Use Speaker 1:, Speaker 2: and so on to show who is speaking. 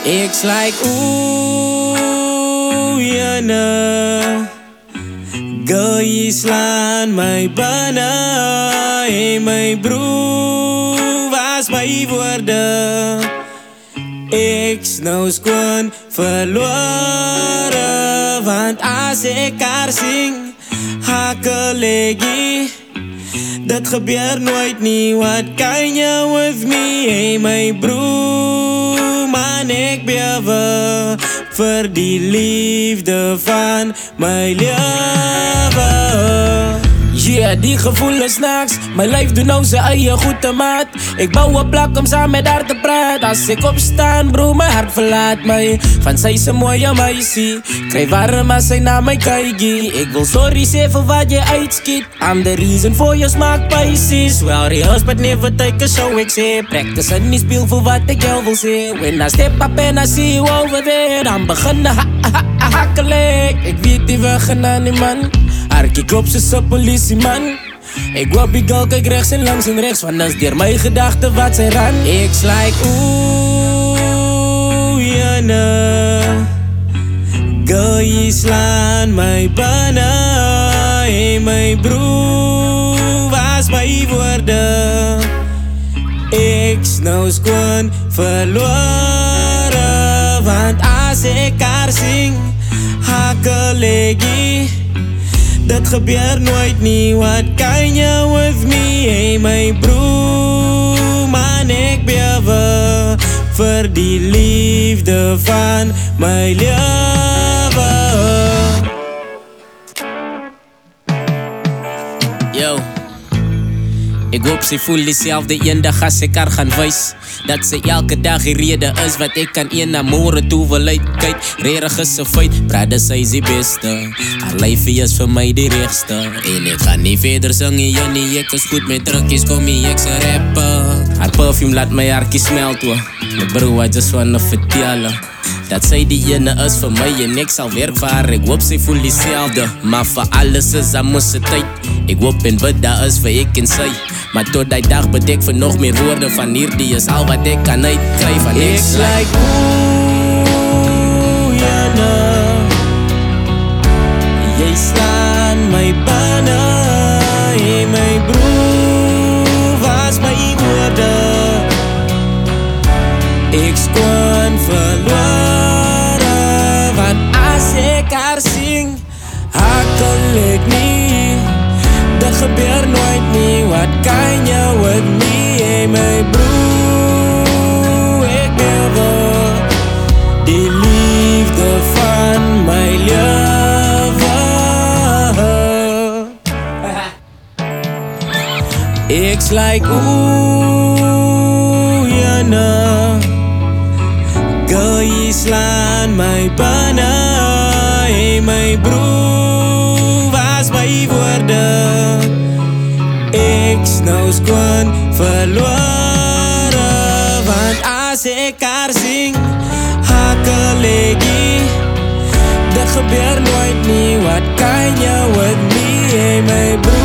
Speaker 1: It's like, ooh, ja na. Girl, jy slaan my bana. Hey, my broer, was my woorde. Ek's nou skoon verlore. Want as ek haar sing, hakkelegi. Dat gebeur nooit nie, what kan jy with me? Hey, my broer, man, ek bewe vir die liefde van my lewe. Yeah, die gevoel is niks. My lyf doen nou sy eie goede maat. Ek bou 'n plek om saam met haar te praat. As ek opstaan, bro, my hart verlaat my. Van sy se mooie meisie, kry warm as sy na my kykie. Ek wil sorry sê vir wat jy uitskiet. I'm the reason for your smaak Pisces. Well, rehearse but never take a show, ek sê. Practice in die speel vir wat ek jou wil sê. When I step up and I see you over there, dan begin hakkelek. Ek weet die weg en aan die man. Arkie klop soos 'n polisieman. Ek wou die girl kyk rechts en langs en rechts, want dat is deur my gedagte wat sy ran. Ek's like, ooh, ja na. Girl, jy slaan my bana. Hey, my broer, was my woorde. Ek's nou skoon verlore. Want as ek haar sing, hakkelegi. Dat gebeur nooit nie, what kan jy with me? Hey, my broer, man, ek bewe vir die liefde van my lewe. Yo, ek hoop sy voel dieselfde eendag as ek haar gaan wys. Dat sy elke dag die rede is wat ek kan een na môre toe wil uitkyk. Regtig is 'n feit, brada sy is die beste. Haar lyfie is vir my die regste. En ek gaan nie verder sing nie, Jannie, ek is goed met drukkies, kom nie, ek's 'n rapper. Haar perfume laat my hartjie smelt, hoor. My bro, I just wanna vertel dat sy die ene is vir my en ek sal werk vir haar. Ek hoop sy voel dieselfde, maar vir alles is daar mos 'n tyd. Ek hoop en bid daar is vir ek en sy. Maar tot die dag bid ek vir nog meer woorde. Van hierdie is al wat ek kan uitkry van ek. It's like, ooh, ja na. Jy slaan my bana. Hey, my broer, was my woorde. Ek skoon verlore. Want as ek haar sing, hakkel ek nie. Dat gebeur nooit nie, what kan jy with me? Hey, my broer, ek bewe die liefde van my lewe. Ek's like, ooh, ja na. Girl, jy slaan my bana. Hey, my broer, was my woorde. Ek's nou skoon verlore. Want as ek haar sing, hakkelegi. Dat gebeur nooit nie, what kan jy with me? Hey, my broer.